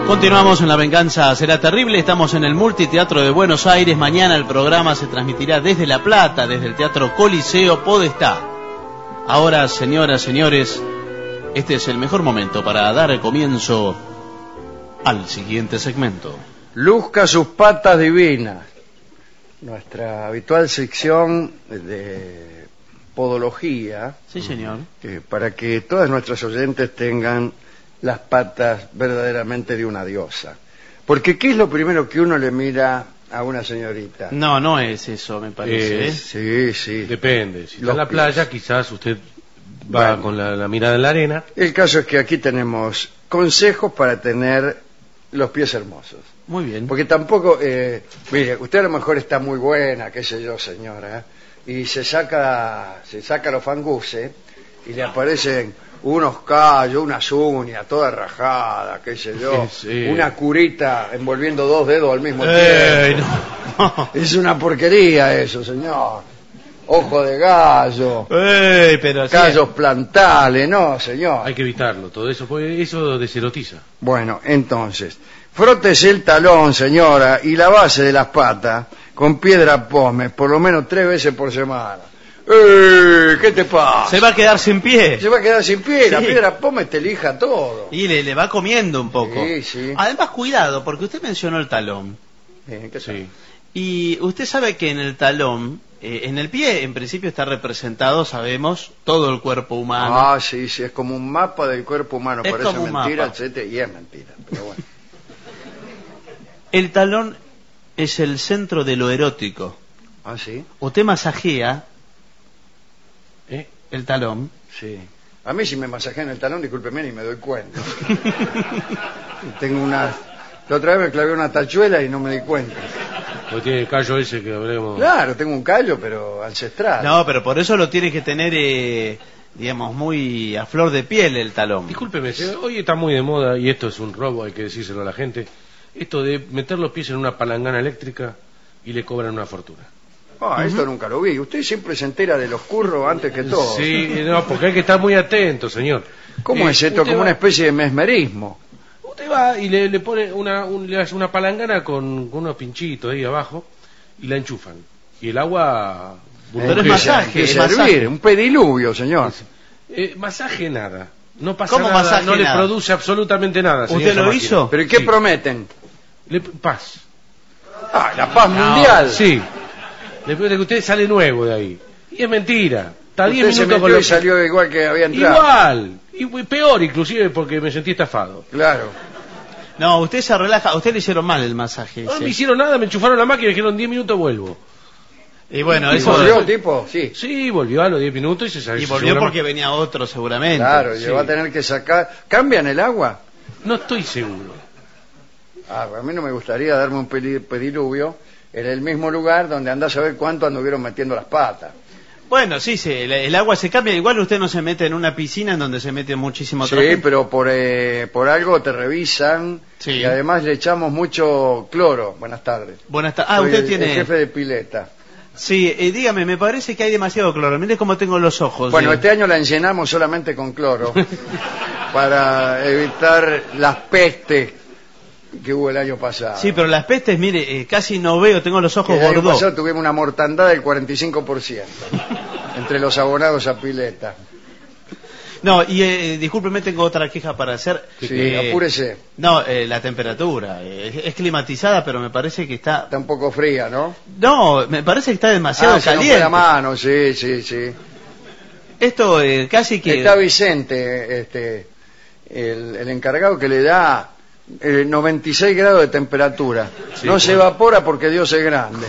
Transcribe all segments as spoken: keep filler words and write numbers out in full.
Continuamos en La Venganza Será Terrible. Estamos en el Multiteatro de Buenos Aires. Mañana el programa se transmitirá desde La Plata, desde el Teatro Coliseo Podestá. Ahora, señoras, señores, este es el mejor momento para dar comienzo al siguiente segmento. Luzca sus patas divinas. Nuestra habitual sección de podología. Sí, señor. Eh, para que todas nuestras oyentes tengan las patas verdaderamente de una diosa. Porque ¿qué es lo primero que uno le mira a una señorita? No, no es eso, me parece. Eh, ¿eh? Sí, sí. Depende. Si está Los en la pies. playa, quizás usted va Bueno. con la, la mirada en la arena. El caso es que aquí tenemos consejos para tener los pies hermosos. Muy bien. Porque tampoco, eh, mire, usted a lo mejor está muy buena, qué sé yo, señora, y se saca, se saca los fanguses y le aparecen unos callos, unas uñas, toda rajada, qué sé yo, Sí. una curita envolviendo dos dedos al mismo Ey, tiempo. no. Es una porquería eso, señor. Ojo de gallo, Ey, pero sí. callos plantales, no, señor. Hay que evitarlo, todo eso, porque eso deserotiza. Bueno, entonces, frótese el talón, señora, y la base de las patas con piedra pómez, por lo menos tres veces por semana. ¡Eh! ¿Qué te pasa? Se va a quedar sin pie. Se va a quedar sin pie, la Sí. piedra pómez te lija todo. Y le, le va comiendo un poco. Sí, sí. Además, cuidado, porque usted mencionó el talón. Eh, ¿qué tal? Sí. Y usted sabe que en el talón, eh, en el pie, en principio está representado, sabemos, todo el cuerpo humano. Ah, sí, sí, es como un mapa del cuerpo humano, Es parece como un mentira, mapa. etcétera, y es mentira, pero bueno. El talón es el centro de lo erótico. Ah, sí, Usted masajea ¿Eh? el talón. sí. A mí si me masajean el talón, discúlpeme, ni me doy cuenta. Tengo una... La otra vez me clavé una tachuela y no me di cuenta. Porque tiene el callo ese que hablemos. Claro, tengo un callo, pero ancestral. No, pero por eso lo tiene que tener, eh, digamos, muy a flor de piel el talón. Discúlpeme, señor, hoy está muy de moda, y esto es un robo, hay que decírselo a la gente, esto de meter los pies en una palangana eléctrica y le cobran una fortuna. Ah, esto nunca lo vi. Usted siempre se entera de los curros antes que todo. Sí, no, porque hay que estar muy atento, señor. ¿Cómo Eh, es esto? usted Como va- una especie de mesmerismo. Usted va y le, le pone una, un- le hace una palangana con, con unos pinchitos ahí abajo y la enchufan. Y el agua... Pero es Empieza- masaje, empieza es a hervir, masaje. un pediluvio, señor. Eh, masaje nada. No pasa ¿Cómo nada, masaje no le nada? produce absolutamente nada. señor, ¿Usted esa lo máquina. hizo? ¿Pero qué Sí. prometen? Le- paz. Ah, la paz No, mundial. Sí. Después de que usted sale nuevo de ahí. Y es mentira. Está diez Usted se minutos metió con y los... salió igual que había entrado. Igual. Y peor inclusive porque me sentí estafado. Claro. No, usted se relaja. A usted le hicieron mal el masaje. No ese. me hicieron nada, me enchufaron la máquina y dijeron diez minutos vuelvo. Y bueno, ¿Y eso... volvió el tipo? Sí. Sí, volvió a los diez minutos y se salió. Y volvió porque venía otro seguramente. Claro, sí. y va a tener que sacar... ¿Cambian el agua? No estoy seguro. Ah, a mí no me gustaría darme un peli- pediluvio en el mismo lugar donde andás a ver cuánto anduvieron metiendo las patas. Bueno, sí, sí, el, el agua se cambia. Igual usted no se mete en una piscina en donde se mete muchísimo Sí, otra gente. pero por, eh, por algo te revisan Sí. y además le echamos mucho cloro. Buenas tardes. Buenas tardes. Ah, Soy usted el, tiene... el jefe de pileta. Sí, eh, dígame, me parece que hay demasiado cloro. Mire cómo tengo los ojos. Bueno, eh. este año la llenamos solamente con cloro para evitar las pestes que hubo el año pasado. Sí, pero las pestes, mire, eh, casi no veo, tengo los ojos el año gordos. pasado tuvimos una mortandad del cuarenta y cinco por ciento entre los abonados a pileta. No, y eh, discúlpeme, tengo otra queja para hacer. Sí, Eh, apúrese. No, eh, la temperatura. eh, es, es climatizada, pero me parece que está... Está un poco fría, ¿no? No, me parece que está demasiado Ah, se nos fue caliente. la mano, sí, sí, sí. Esto eh, casi que... Está Vicente, este, el, el encargado que le da eh, noventa y seis grados de temperatura. Sí, no se bueno. evapora porque Dios es grande.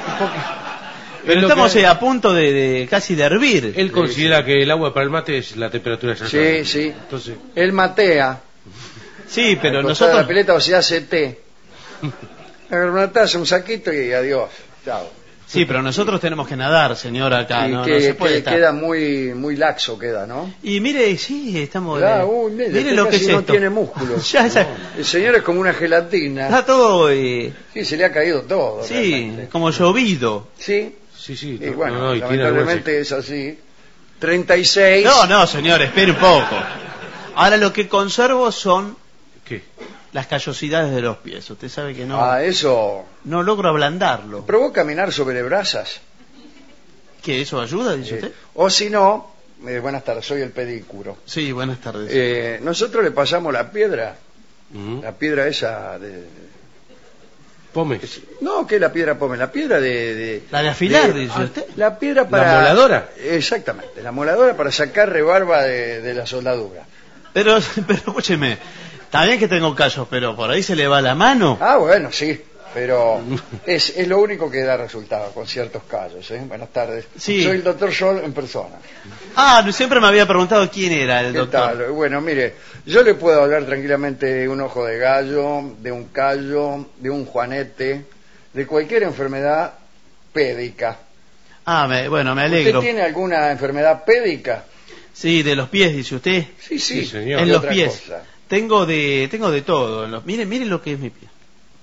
Pero Es lo estamos que- eh, a punto de, de casi de hervir. Él considera que el agua para el mate es la temperatura exacta. Sí, sí. Entonces, Él matea, Sí, pero al costado de nosotros... la pileta o se hace té. Agarra una taza, un saquito y adiós. Chao. Sí, pero nosotros tenemos que nadar, señora, acá. y no, que, no se puede que estar. queda muy muy laxo, queda, ¿no? Y mire, sí, estamos... Claro, eh, uy, mire, mire este lo que casi es no esto. tiene músculos. Ya, ya, El señor es como una gelatina. está todo... eh, Sí, se le ha caído todo. sí, realmente. como llovido. Sí, sí, sí. y no, bueno, no, y tiene algo lamentablemente es así. treinta y seis. No, no, señor, espere un poco. Ahora lo que conservo son ¿Qué? las callosidades de los pies. Usted sabe que no, Ah, eso. no logro ablandarlo. ¿Probó caminar sobre brasas? ¿Qué, eso ayuda, dice Eh, usted? o si no, eh, buenas tardes, soy el pedícuro. Sí, buenas tardes. Eh, nosotros le pasamos la piedra, Ujú. la piedra esa de... Pome. No, ¿qué es la piedra pome? La piedra de... de- La de afilar, de- dice ah, usted. La piedra para... ¿La moladora? Exactamente, la moladora para sacar rebarba de, de la soldadura. Pero, pero escúcheme, está bien que tengo callos, pero por ahí se le va la mano. Ah, bueno, sí, pero es, es lo único que da resultado con ciertos callos. ¿eh? Buenas tardes. Sí. Soy el doctor Sol en persona. Ah, no, siempre me había preguntado quién era el ¿Qué doctor. tal? Bueno, mire, yo le puedo hablar tranquilamente de un ojo de gallo, de un callo, de un juanete, de cualquier enfermedad pédica. Ah, me- bueno, me alegro. ¿Usted tiene alguna enfermedad pédica? Sí, de los pies, dice usted. Sí, sí, Sí, señor. En ¿qué los otra pies. cosa? Tengo de tengo de todo. En los, miren, miren lo que es mi pie.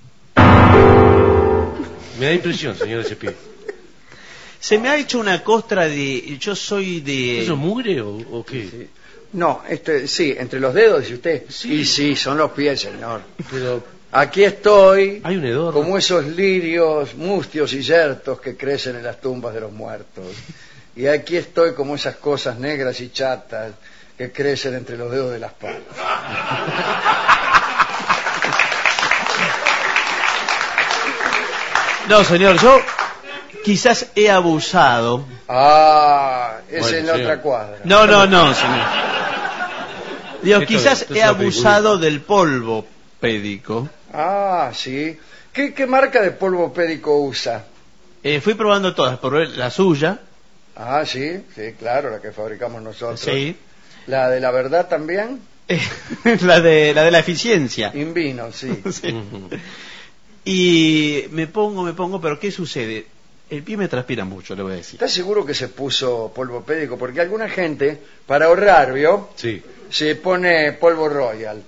Me da impresión, señor, ese pie. Se me ha hecho una costra de... Yo soy de... ¿Eso es mugre o, o qué? Sí. No, este, sí, entre los dedos, dice usted. Sí. Y sí, son los pies, señor. Pero Aquí estoy, hay un hedor. como esos lirios mustios y yertos que crecen en las tumbas de los muertos. Y aquí estoy como esas cosas negras y chatas que crecen entre los dedos de las patas. No, señor, yo quizás he abusado. Ah, es Bueno, en la señor. otra cuadra. No, no, no, señor. Digo, Esto- quizás esto he es abusado del polvo pédico. Ah, sí. ¿Qué, qué marca de polvo pédico usa? Eh, fui probando todas, probé la suya. Ah, sí, sí, claro, la que fabricamos nosotros. Sí. La de la verdad también. Eh, la de la de la eficiencia. Invino, sí. Sí. Ujú. Y me pongo, me pongo, pero ¿qué sucede? El pie me transpira mucho, le voy a decir. ¿Estás seguro que se puso polvo pédico? Porque alguna gente, para ahorrar, ¿vio? Sí. Se pone polvo royal.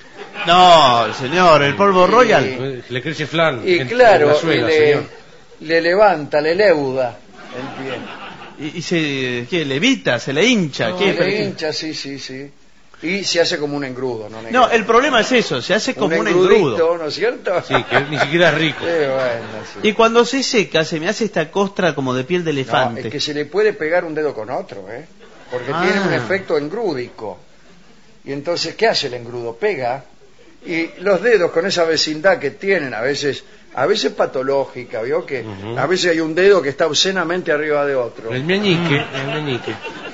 No, señor, el polvo Y- royal. Le crece flan. Y en- en claro, la suela, y señor. le, le levanta, le leuda el pie. Y, y se, ¿qué? Levita, se le hincha. No, ¿qué? le hincha, sí, sí, sí. Y se hace como un engrudo, ¿no? No, el problema es eso, se hace como un, engrudito, engrudo. ¿no es cierto? Sí, que ni siquiera es rico. Sí, bueno, sí. Y cuando se seca, se me hace esta costra como de piel de No, elefante. es que se le puede pegar un dedo con otro, ¿eh? Porque Ah. tiene un efecto engrúdico. Y entonces, ¿qué hace el engrudo? Pega. Y los dedos con esa vecindad que tienen, a veces, a veces patológica, ¿vio? Que Ujú. a veces hay un dedo que está obscenamente arriba de otro. El meñique, el meñique.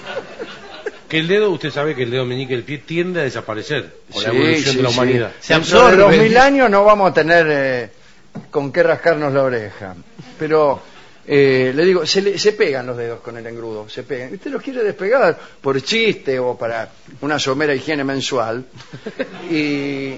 Que el dedo, usted sabe que el dedo meñique del pie tiende a desaparecer por la Sí, evolución sí, de la sí. humanidad. Se Dentro absorbe. de dos mil años no vamos a tener eh, con qué rascarnos la oreja. Pero eh, le digo, se, le- se pegan los dedos con el engrudo, se pegan. Usted los quiere despegar por chiste o para una somera higiene mensual. Y,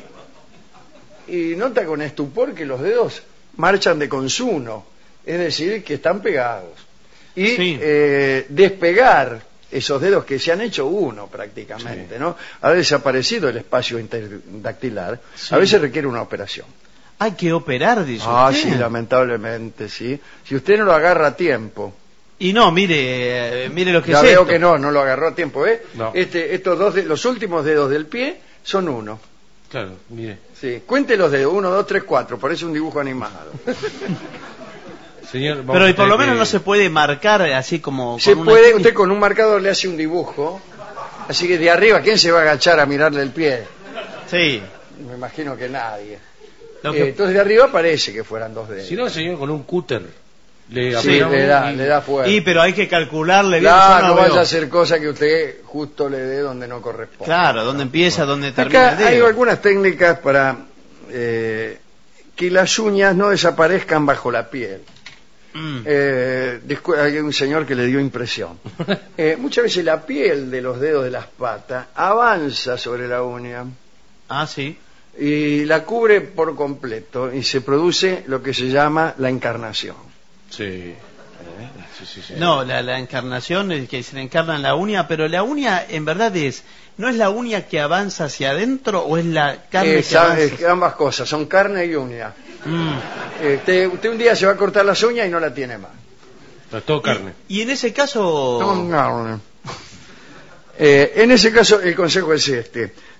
y nota con estupor que los dedos marchan de consuno, es decir, que están pegados. Y Sí. eh, despegar esos dedos que se han hecho uno prácticamente, Sí. ¿no? Ha desaparecido el espacio interdactilar, Sí. a veces requiere una operación. Hay que operar, dice Ah, usted. sí, lamentablemente, sí. Si usted no lo agarra a tiempo, Y no, mire, eh, mire lo que ya es veo esto. que no, no lo agarró a tiempo, ¿eh? No. Este, estos dos, de- los últimos dedos del pie son uno. Claro, mire. Sí, cuente los dedos, uno, dos, tres, cuatro, parece un dibujo animado. Señor, vamos Pero a y por tener lo menos que- no se puede marcar así como... Se con una puede, técnica. usted con un marcador le hace un dibujo, así que de arriba, ¿quién se va a agachar a mirarle el pie? Sí. Me imagino que nadie. Lo Eh, que- entonces de arriba parece que fueran dos dedos. Si no, señor, con un cúter le Sí, apretamos le da, y- le da fuerte. Y pero hay que calcularle bien. Claro, yo no no vaya veo. a hacer cosa que usted justo le dé donde no corresponde. Claro, dónde empieza, dónde termina Acá el hay dedo. algunas técnicas para eh, que las uñas no desaparezcan bajo la piel. Mm. Eh, discu- hay un señor que le dio impresión. Eh, muchas veces la piel de los dedos de las patas avanza sobre la uña Ah, sí. y la cubre por completo y se produce lo que se llama la encarnación. Sí. Sí, sí, sí. No, la, la encarnación es que se le encarna en la uña, pero la uña en verdad es, ¿no es la uña que avanza hacia adentro o es la carne Es- que avanza? es ambas cosas, son carne y uña. Mm. Eh, usted, usted un día se va a cortar las uñas y no la tiene más. Pero es todo carne. Y, y en ese caso... No, no, no. Eh, en ese caso el consejo es este.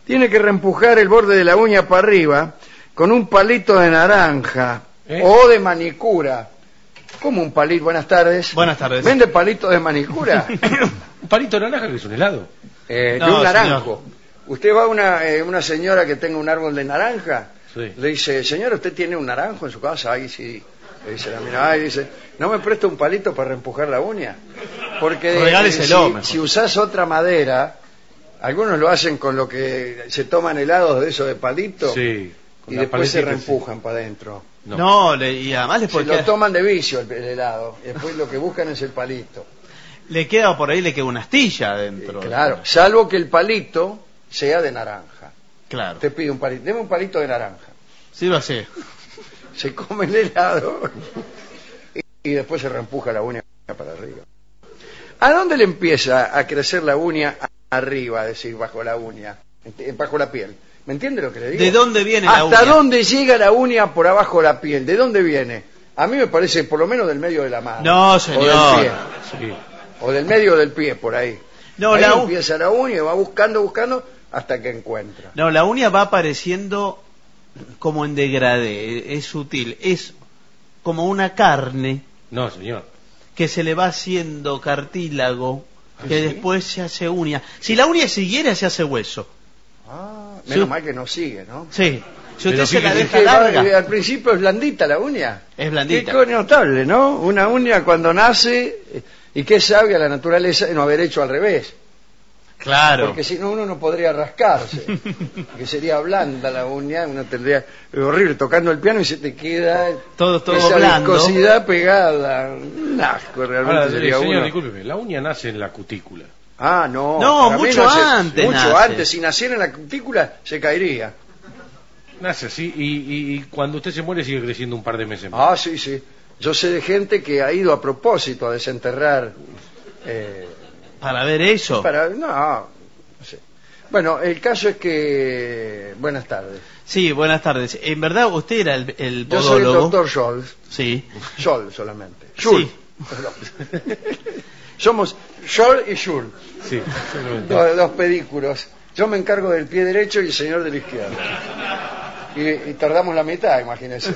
tiene que reempujar el borde de la uña para arriba con un palito de naranja ¿Eh? o de manicura. ¿Cómo un palito? Buenas tardes. Buenas tardes. ¿Vende palito de manicura? ¿Un palito de naranja que es un helado? Eh, no, de un naranjo. Señor. Usted va a una, eh, una señora que tenga un árbol de naranja, sí. le dice, señora, ¿usted tiene un naranjo en su casa? Ay, sí. Le dice la mina, y dice, ¿no me presta un palito para reempujar la uña? Porque eh, si, si usás otra madera, algunos lo hacen con lo que se toman helados de eso de palito, sí, y después se reempujan sí. para adentro. No, no le, y además les se lo toman de vicio el, el helado, y después lo que buscan es el palito. Le queda por ahí, le queda una astilla adentro. Eh, claro, salvo que el palito sea de naranja. Claro. Te pide un palito, deme un palito de naranja. Sí, lo sé. Se come el helado y, y después se reempuja la uña para arriba. ¿A dónde le empieza a crecer la uña arriba, es decir, bajo la uña, bajo la piel? ¿Me entiende lo que le digo? ¿De dónde viene la uña? ¿Hasta dónde llega la uña por abajo de la piel? ¿De dónde viene? A mí me parece por lo menos del medio de la mano. No, señor. O del pie. Sí. O del medio del pie, por ahí. No, ahí la empieza la uña y va buscando, buscando hasta que encuentra. No, la uña va apareciendo como en degradé, es sutil, es como una carne. No, señor. Que se le va haciendo cartílago, ¿Ah, que sí? después se hace uña. Si la uña siguiera, se hace hueso. Ah, menos sí. mal que no sigue, ¿no? Sí. Si usted Pero se la deja que larga... va, al principio es blandita la uña. Es blandita. Qué notable, ¿no? Una uña cuando nace, y qué sabia la naturaleza de no haber hecho al revés. Claro. Porque si no, uno no podría rascarse. Que sería blanda la uña, uno tendría... Es horrible, tocando el piano y se te queda... Todo, todo esa blando. viscosidad pegada. Un asco realmente. Ahora, sería señor, uno. discúlpeme, la uña nace en la cutícula. Ah, no. No, para mí mucho nace- antes Mucho nace. antes. Si naciera en la cutícula, se caería. Nace así y, y, y cuando usted se muere sigue creciendo un par de meses más. Ah, sí, sí. Yo sé de gente que ha ido a propósito a desenterrar... Eh, Para ver eso. para No, no sé. Bueno, el caso es que... Buenas tardes. Sí, buenas tardes. En verdad, usted era el, el Yo soy el podólogo. doctor Scholz. Sí. Scholl solamente. Schul. Sí. Somos Scholl y Schul. Sí, exactamente. Dos, dos pedículos. Yo me encargo del pie derecho y el señor del izquierdo. Y, y tardamos la mitad, imagínese.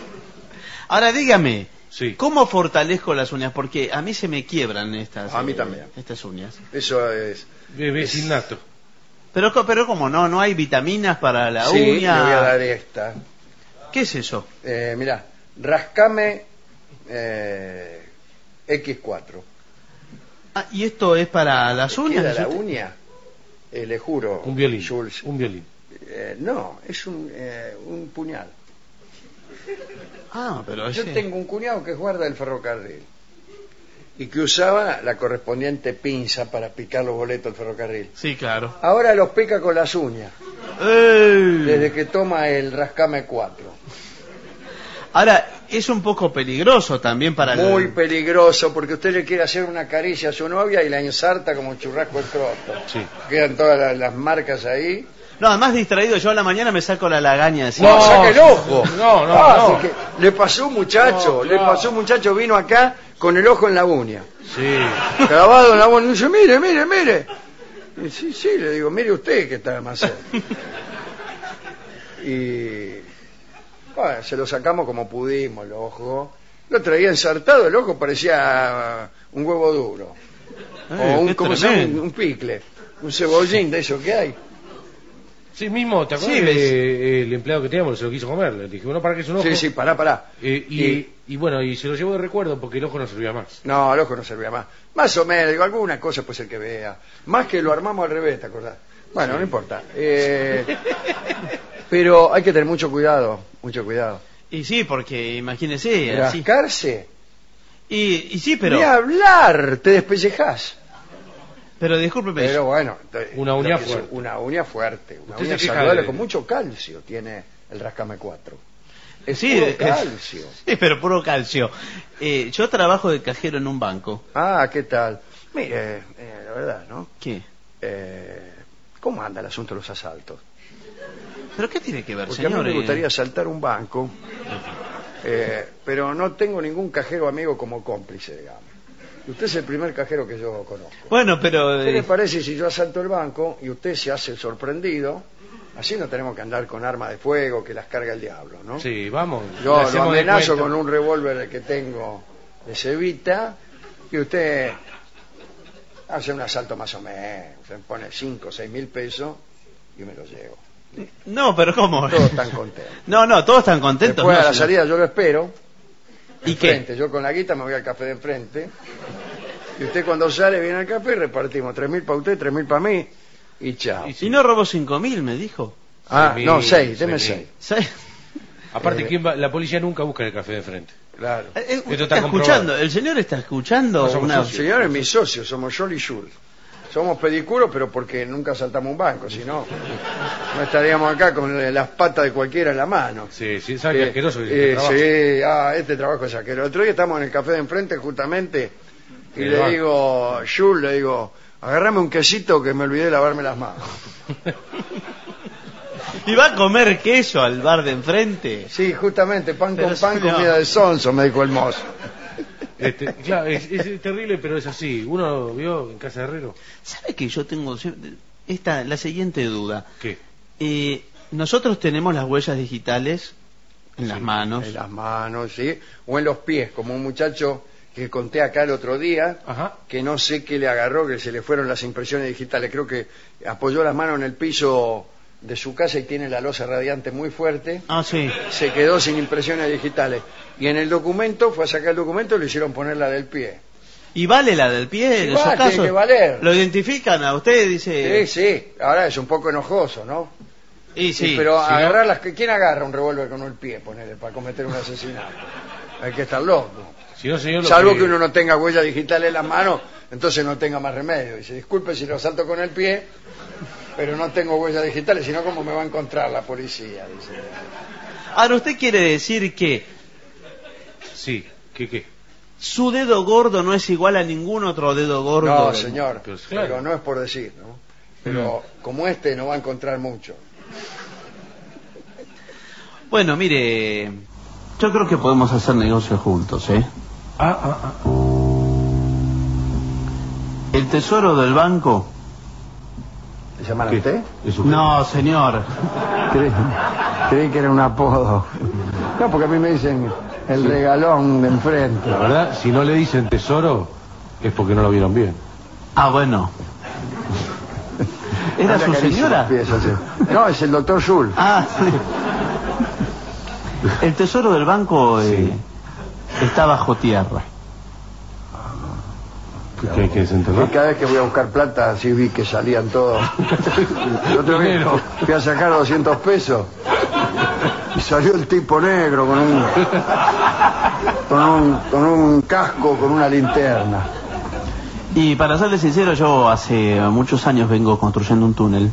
Ahora dígame, Sí. ¿cómo fortalezco las uñas? Porque a mí se me quiebran estas, A mí eh, también. estas uñas. Eso es... Es innato. Pero, co- pero ¿cómo no? ¿No hay vitaminas para la sí, uña? le voy a dar esta. ¿Qué es eso? Eh, mirá, rascame eh, equis cuatro. Ah, ¿y esto es para las ¿Te uñas? queda ¿Es la usted? uña? Eh, le juro. Un violín. Schulz. Un violín. Eh, no, es un, eh, un puñal. Ah, pero Yo ese... tengo un cuñado que es guarda del ferrocarril y que usaba la correspondiente pinza para picar los boletos del ferrocarril. Sí, claro. Ahora los pica con las uñas, ¡Ey! desde que toma el rascame cuatro. Ahora, es un poco peligroso también para Muy el... peligroso, porque usted le quiere hacer una caricia a su novia y la ensarta como un churrasco el croto. Sí. Quedan todas las, las marcas ahí. No, además distraído, yo a la mañana me saco la lagaña así. No, saca el ojo. No, no, Ah, no. porque le pasó un muchacho, No, le claro. pasó un muchacho, vino acá con el ojo en la uña. Sí. Clavado en la uña, y dice, mire, mire, mire. Y sí, sí, le digo, mire usted que está más cerca. Y bueno, se lo sacamos como pudimos el ojo. Lo traía ensartado, el ojo parecía un huevo duro. Eh, o un, qué ¿cómo se llama? tremendo. Un, un picle, un cebollín de eso que hay. Sí, mismo, ¿te acuerdas Sí, ves. de, el empleado que teníamos? Se lo quiso comer. Le dije, bueno, para que es un ojo. Sí, sí, pará, pará. Eh, y, Y- y bueno, y se lo llevó de recuerdo porque el ojo no servía más. No, el ojo no servía más. Más o menos, digo, alguna cosa pues el que vea. Más que lo armamos al revés, ¿te acordás? Bueno, Sí. no importa. Eh, pero hay que tener mucho cuidado, mucho cuidado. Y sí, porque imagínese, así. Rascarse. Y, y sí, pero... Ni hablar, te despellejás. Pero discúlpeme. Pero bueno, te- Una uña lo que- fuerte. Una uña fuerte, una Usted uña se queja saludable de- con mucho calcio tiene el rascame cuatro. Es Sí, puro es- calcio. Sí, pero puro calcio. Eh, yo trabajo de cajero en un banco. Ah, ¿qué tal? Mire, eh, la verdad, ¿no? ¿Qué? Eh, ¿Cómo anda el asunto de los asaltos? ¿Pero qué tiene que ver, Porque a señor? mí me Eh, gustaría asaltar un banco, eh, pero no tengo ningún cajero amigo como cómplice, digamos. Usted es el primer cajero que yo conozco. Bueno, pero... ¿Qué eh, le parece si yo asalto el banco y usted se hace el sorprendido Así no tenemos que andar con armas de fuego que las carga el diablo, ¿no? Sí, vamos. Yo le lo amenazo descuento. con un revólver que tengo de Cevita y usted hace un asalto más o menos. Se pone cinco o seis mil pesos y me lo llevo. No, pero ¿cómo? Todos están contentos. No, no, todos están contentos. Después no, a la señor. salida yo lo espero. ¿Y qué? Enfrente. Yo con la guita me voy al café de enfrente. Y usted cuando sale viene al café y repartimos tres mil para usted, tres mil para mí y chao. Y Si no robó cinco mil, me dijo. Ah, seis no, mil, seis, deme seis seis. mil. ¿Sabe? Aparte, Eh, ¿quién va? La policía nunca busca en el café de frente. Claro. Eh, eh, Esto está, está comprobado. escuchando, el señor está escuchando No somos una... socios. Señor es mi socio, somos Yol y Yul. Somos pedicuros, pero porque nunca saltamos un banco, si no, no estaríamos acá con las patas de cualquiera en la mano. Sí, sí, ¿sabe qué Eh, asqueroso que es eh, este trabajo? sí, ah, este trabajo es asqueroso. El otro día estamos en el café de enfrente, justamente, y Sí, le va. digo, Yul, le digo, agarrame un quesito que me olvidé de lavarme las manos. ¿Y va a comer queso al bar de enfrente? Sí, justamente, pan Pero con pan, señor. comida de sonso, me dijo el mozo. Este, claro, es, es terrible, pero es así. Uno vio en Casa de Herrero. ¿Sabe que yo tengo esta, la siguiente duda? ¿Qué? Eh, nosotros tenemos las huellas digitales en las manos. En las manos, sí, o en los pies, como un muchacho que conté acá el otro día, Ajá. que no sé qué le agarró, que se le fueron las impresiones digitales. Creo que apoyó las manos en el piso de su casa y tiene la losa radiante muy fuerte. Ah, sí. Se quedó sin impresiones digitales. Y en el documento, fue a sacar el documento y le hicieron poner la del pie. ¿Y vale la del pie en Sí, esos va, tiene casos? que valer. ¿Lo identifican a usted? Dice... Sí, sí, ahora es un poco enojoso, ¿no? Y sí. pero si no- agarrar las... ¿Quién agarra un revólver con el pie, ponele, para cometer un asesinato? Hay que estar loco. Si no, señor, lo Salvo que uno no tenga huella digital en la mano, entonces no tenga más remedio. Dice, disculpe si lo salto con el pie, pero no tengo huellas digitales, sino cómo me va a encontrar la policía. Dice. Ahora, usted quiere decir que Sí, ¿qué qué? su dedo gordo no es igual a ningún otro dedo gordo. No, del- señor, Pero, pero, claro. no es por decir, ¿no? Pero como este no va a encontrar mucho. Bueno, mire, yo creo que podemos hacer negocios juntos, ¿eh? Ah, ah, ah. El tesoro del banco... ¿Le llaman a ¿Qué? usted? ¿Es usted? No, señor. Creí, creí que era un apodo. No, porque a mí me dicen el regalón de enfrente. La verdad, si no le dicen tesoro, es porque no lo vieron bien. Ah, bueno. ¿Era Anda su carísimo señora? los pies, así. No, es el doctor Schul. Ah, sí. El tesoro del banco eh, está bajo tierra. ¿Qué hay que desenterrar? Y cada vez que voy a buscar plata, así vi que salían todos. El otro día Dinero. fui a sacar doscientos pesos y salió el tipo negro con un, con un, con un casco, con una linterna. Y para serle sincero, yo hace muchos años vengo construyendo un túnel.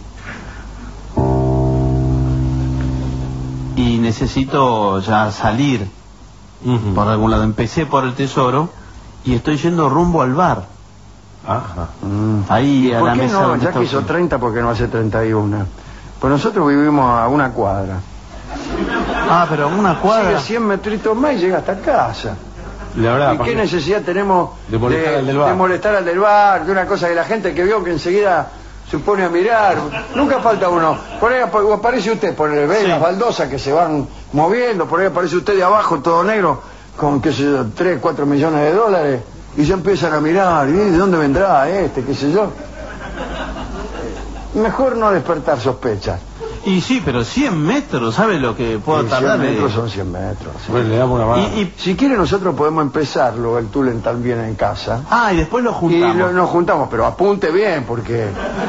Y necesito ya salir Ujú. por algún lado. Empecé por el tesoro y estoy yendo rumbo al bar. Ajá. Ahí a ¿Por la qué mesa no? donde Ya está que hizo usted. treinta, ¿por qué no hace treinta y uno? Pues nosotros vivimos a una cuadra. Ah, pero una cuadra. Sigue cien metritos más y llega hasta casa. La verdad, ¿Y qué aparte- necesidad tenemos De molestar al del bar? de molestar al del bar, de una cosa que la gente que vio que enseguida se pone a mirar? Nunca falta uno. Por ahí ap- aparece usted, por el ve Sí. las baldosas que se van moviendo, por ahí aparece usted de abajo todo negro, con qué sé yo, tres, cuatro millones de dólares, y ya empiezan a mirar, ¿y de dónde vendrá este, qué sé yo? Mejor no despertar sospechas. Y sí, pero cien metros, ¿sabe lo que puedo Y tardar? cien de- metros son cien metros. sí. Bueno, le damos una mano. Y, y- Si quiere nosotros podemos empezarlo, el Tulen también en casa. Ah, y después lo Y juntamos. lo- nos juntamos, pero apunte bien, porque...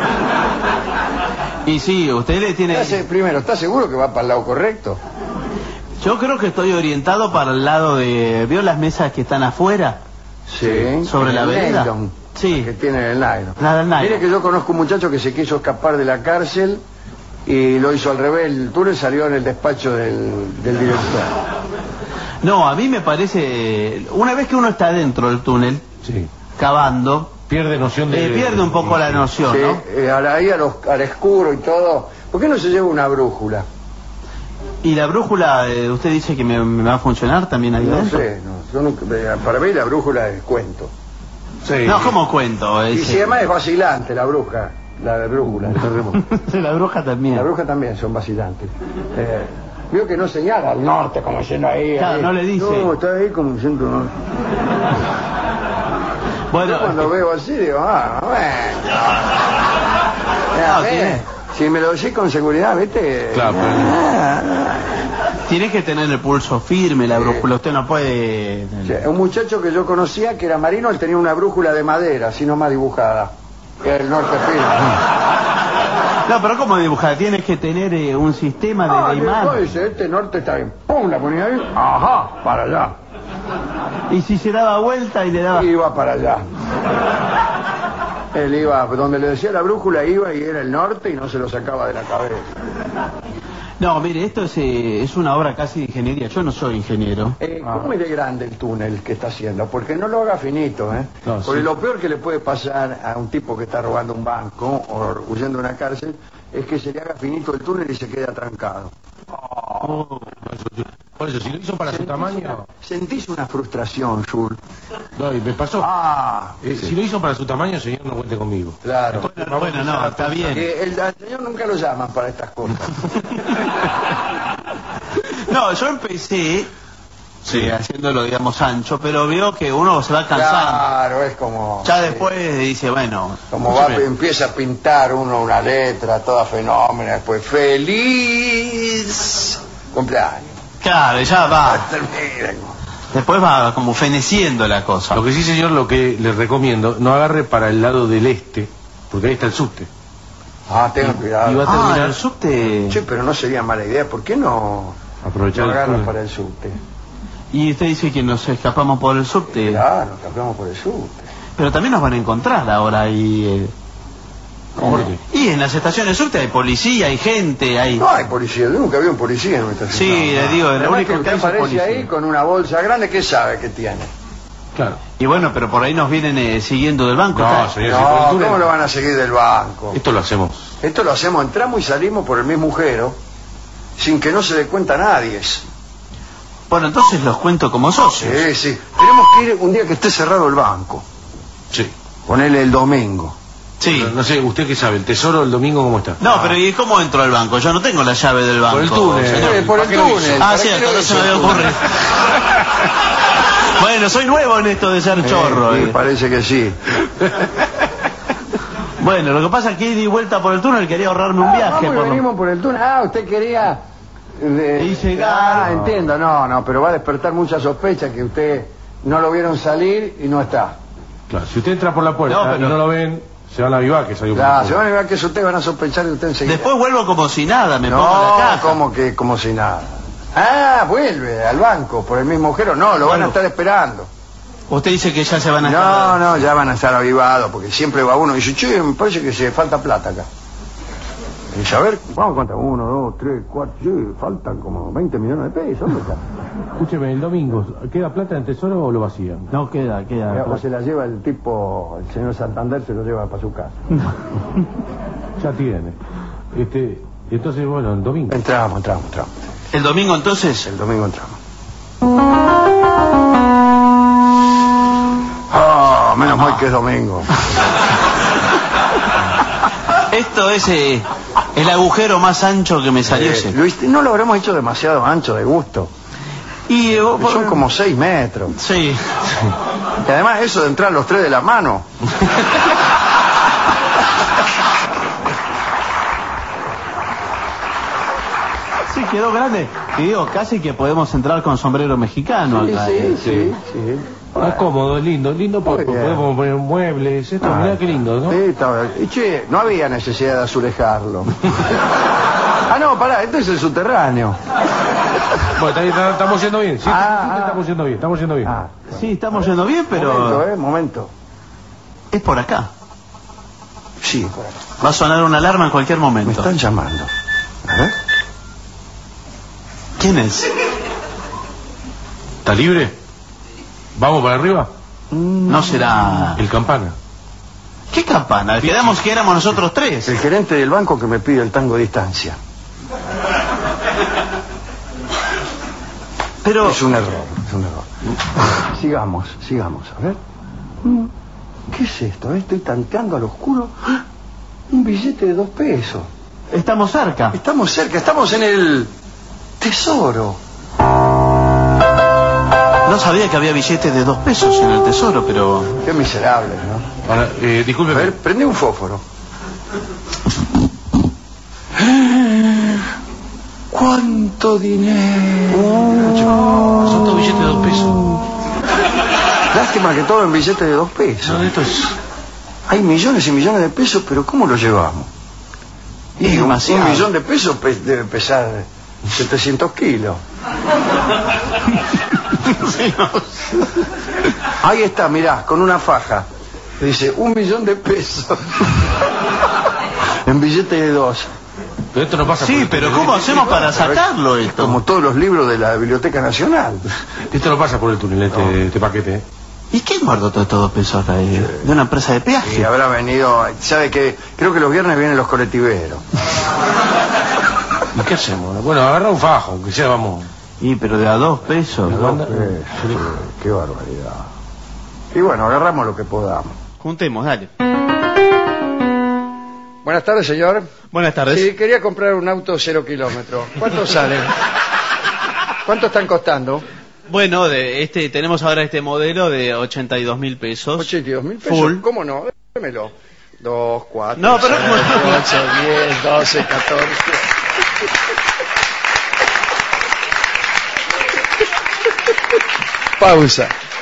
Y sí, usted le tiene... Hace- primero, ¿está seguro que va para el lado correcto? Yo creo que estoy orientado para el lado de... ¿Vio las mesas que están afuera? Sí. ¿Sobre la el vereda? nylon, Sí. Que tiene el nylon. La del nylon. Mire que yo conozco un muchacho que se quiso escapar de la cárcel y lo hizo al revés. El túnel salió en el despacho del, del director. No, a mí me parece... Una vez que uno está dentro del túnel, Sí. cavando, Pierde noción de... eh, pierde un poco la noción, Sí, ¿no? eh, ahora ahí a los, al oscuro y todo. ¿Por qué no se lleva una brújula? Y la brújula, eh, usted dice que me, me va a funcionar también ahí No dentro. sé, no, yo nunca- eh, para mí la brújula es cuento. Sí. No, ¿cómo cuento? Y Es, si además es vacilante la bruja. La de brújula. La bruja también. La bruja también son vacilantes. Eh, veo que no señala al norte como diciendo ahí. Claro, ahí. no le dice. No, está ahí como diciendo. ¿No? Bueno, Yo cuando veo así digo, ah, bueno. Ya, No, ve, tiene- si me lo decís con seguridad, ¿viste? Claro, pero- Ah, tiene que tener el pulso firme, la brújula. Usted no puede. sí, un muchacho que yo conocía que era marino, él tenía una brújula de madera, así nomás dibujada. Era el norte firme. No, pero ¿cómo dibujar? Tienes que tener eh, un sistema de, Ah, de y imán. después dice, este norte está bien. Pum, la ponía ahí. Ajá, para allá. Y si se daba vuelta y le daba. Iba para allá. Él iba, donde le decía la brújula iba y era el norte y no se lo sacaba de la cabeza. No, mire, esto es, eh, es una obra casi de ingeniería. Yo no soy ingeniero. Eh, ¿Cómo es de grande el túnel que está haciendo? Porque no lo haga finito, ¿eh? No, Porque sí. lo peor que le puede pasar a un tipo que está robando un banco o huyendo de una cárcel es que se le haga finito el túnel y se quede atrancado. Oh. Por eso, si lo hizo para su tamaño... Sentís una frustración, Jules. No, y me pasó. Ah, Eh, Si lo hizo para su tamaño, señor, no cuente conmigo. claro. Bueno, bueno, no, está bien. Que el, al señor nunca lo llaman para estas cosas. No, yo empecé sí, haciéndolo, digamos, ancho, pero veo que uno se va cansando. Claro, es como... Ya después dice, bueno, Como va, empieza a pintar uno una letra toda fenómena, después feliz cumpleaños. claro, ya va. Termina. Después va como feneciendo la cosa. Lo que sí, señor, lo que le recomiendo, no agarre para el lado del este, porque ahí está el subte. Ah, tenga cuidado. y va a Ah, terminar- el subte. Che, pero no sería mala idea, ¿por qué no, Aprovechar no el agarra túnel. para el subte? Y usted dice que nos escapamos por el subte. Claro, nos cambiamos por el subte. Pero también nos van a encontrar ahora ahí. Eh. ¿Por qué? Y en las estaciones subte hay policía, hay gente, hay... No hay policía, yo nunca vi un policía en nuestra Sí, ciudad. le digo, lo Además único que que usted hay es aparece policía. ahí con una bolsa grande, ¿qué sabe que tiene? Claro. Y bueno, pero por ahí nos vienen eh, siguiendo del banco. No, Está- señor, si por el No, túnel- ¿cómo lo van a seguir del banco? Esto lo hacemos. Esto lo hacemos, entramos y salimos por el mismo agujero, sin que no se dé cuenta nadie. Bueno, entonces los cuento como socios. Sí, sí. Tenemos que ir un día que esté cerrado el banco. Sí. Ponele el domingo. Sí. No, no sé, ¿usted qué sabe? ¿El tesoro el domingo cómo está? No, pero ¿y cómo entro al banco? Yo no tengo la llave del banco. Por el túnel. señor. Eh, por el ¿para qué lo túnel. hizo? Ah, ¿Para qué cierto, lo no se me hizo? había ocurrido. Bueno, soy nuevo en esto de ser chorro. Eh, eh. sí, parece que sí. Bueno, lo que pasa es que di vuelta por el túnel, quería ahorrarme un viaje. Vamos y por lo- venimos por el túnel. Ah, usted quería... eh, Y llegar. Ah, entiendo. No, no, pero va a despertar mucha sospecha que usted no lo vieron salir y no está. Claro, si usted entra por la puerta No, pero- y no lo ven, se van a avivar que salió por Ya, la se puerta. van a ver que es usted, van a sospechar de usted enseguida. Después vuelvo como si nada, me pongo No, la caja. como que, como si nada. Ah, vuelve al banco por el mismo agujero. No, lo van Bueno. a estar esperando. Usted dice que ya se van a No, estar- no, ya van a estar avivados, porque siempre va uno y dice, che, me parece que se falta plata acá. Y dice, a ver, vamos a contar, uno, dos, tres, cuatro, sí, faltan como veinte millones de pesos, ¿dónde está? Escúcheme, el domingo, ¿queda plata en el tesoro o lo vacían? No queda, queda. O se la lleva el tipo, el señor Santander se lo lleva para su casa. Ya tiene. Este, entonces, bueno, el domingo. Entramos, entramos, entramos. El domingo entonces. El domingo entramos. Ah, menos mal que es domingo. Esto es eh, el agujero más ancho que me salió. Eh, ese. Luis, no lo habremos hecho demasiado ancho de gusto. Y eh, vos- Son como seis metros. Sí. Y además eso de entrar los tres de la mano. Sí, quedó grande. Y digo, casi que podemos entrar con sombrero mexicano Sí, acá. sí, eh. sí, sí. Es cómodo, es lindo, lindo porque Muy bien. podemos poner muebles, esto, mirá qué lindo, ¿no? Sí, está bien. Y che, no había necesidad de azulejarlo. Ah, no, pará, este es el subterráneo. Bueno, está- está- estamos yendo bien, sí, Ah, sí, ah. estamos yendo bien, estamos yendo bien. Ah, Sí, estamos yendo bien, pero momento, eh, momento. es por acá. Sí, por acá. Va a sonar una alarma en cualquier Me momento. están llamando. A ver. ¿Quién es? ¿Está libre? ¿Vamos para arriba? No será... El campana. ¿Qué campana? Quedamos que éramos nosotros tres. El gerente del banco que me pide el tango a distancia. Pero... Es un error, es un error. Sigamos, sigamos, a ver. ¿Qué es esto? eh? Estoy tanteando al oscuro. Un billete de dos pesos. Estamos cerca. Estamos cerca, estamos en el Tesoro. No sabía que había billetes de dos pesos en el Tesoro, pero... Qué miserable, ¿no? Ahora, eh, disculpe. A ver, prende un fósforo. ¡Cuánto dinero! Oh, son todos billetes de dos pesos. Lástima que todo en billetes de dos pesos. No, esto es... Hay millones y millones de pesos, pero ¿cómo los llevamos? Y un, demasiado. un millón de pesos pe- debe pesar setecientos kilos. Ahí está, mirá, con una faja. Dice, un millón de pesos. En billete de dos. Pero esto no pasa por Sí, el pero tunelete. ¿cómo hacemos para sacarlo esto? Como todos los libros de la Biblioteca Nacional. Esto no pasa por el tunelete, No. este paquete. ¿eh? ¿Y quién guardó todos estos dos pesos acá? ¿De de una empresa de Y peaje? habrá venido, ¿sabe qué? Creo que los viernes vienen los colectiveros. ¿Y qué hacemos? Bueno, agarra un fajo, aunque sea, vamos. Y pero de a dos pesos. ¿Me manda? Eh, sí, qué barbaridad. Y bueno, agarramos lo que podamos. Juntemos, dale. Buenas tardes, señor. Buenas tardes. Sí, quería comprar un auto cero kilómetros. ¿Cuánto sale? ¿Cuánto están costando? Bueno, de este tenemos ahora este modelo de ochenta y dos mil pesos. ochenta y dos mil pesos. Full. ¿Cómo no? Démelo. dos, cuatro, No, pero- ocho, diez, doce, catorce. Pausa.